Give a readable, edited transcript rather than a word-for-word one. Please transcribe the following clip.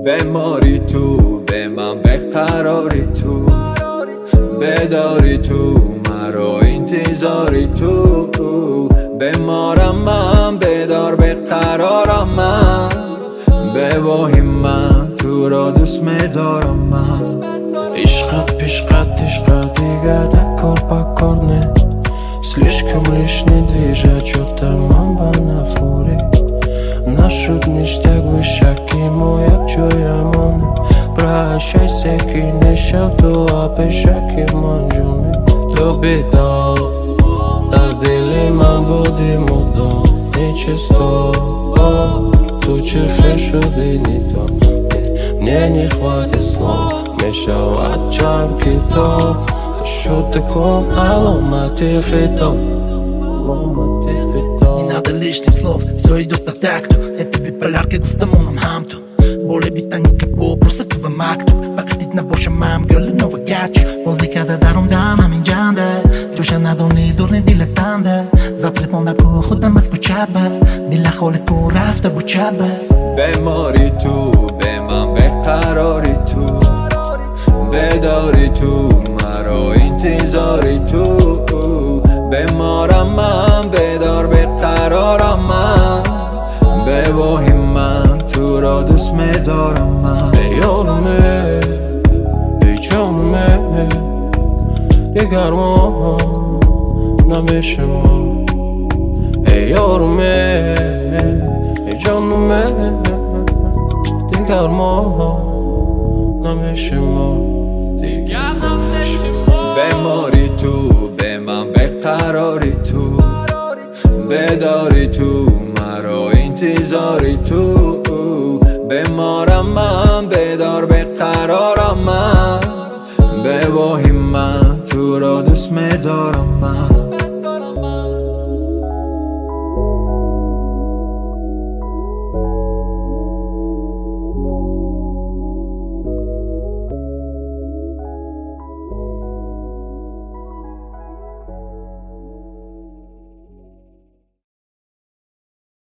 بماری تو به من بقراری تو بداری تو مرا انتظاری تو بمارم من بدار بقرارم من بباهیم من تو را دوست میدارم من عشقت دیگه докор покорный Слишком лишний движет что-то мамба на фуре Нашут ништяк вышаки мой як чуямон Прощайся кинешав ту апешаки манжуни То бедал در دل من بودی مدام нечисто Tu чихе шуди не то Мне не хватит слов مشاوت جام کتاب شد کن علامتی خطاب Не надо лишних слов, все идет на такту Это биполяр, как в тамоном хамту Боле бита никакво, просто това макту Пакатит на боша мам, гърле нова гачу Позика да даром дам, амин джанда Джоша надони, дурни дилетанда Запред монда ко خودم مسکوچت به دیل خاله کن رفته بوچت به بماری تو به من بقراری تو بداری تو مرا انتظاری تو بمارم من بدار بقرارم من بباهیم من تو را دوست میدارم من ای یارمه ای جانمه دیگرمان نمیشه ما ای یارمه ای جانمه دیگرمان نمیشه ما بماری تو به من بقراری تو بداری تو مرا انتظاری تو بمارم من بدار بقرارم من بباهیم من تو را دوست میدارم من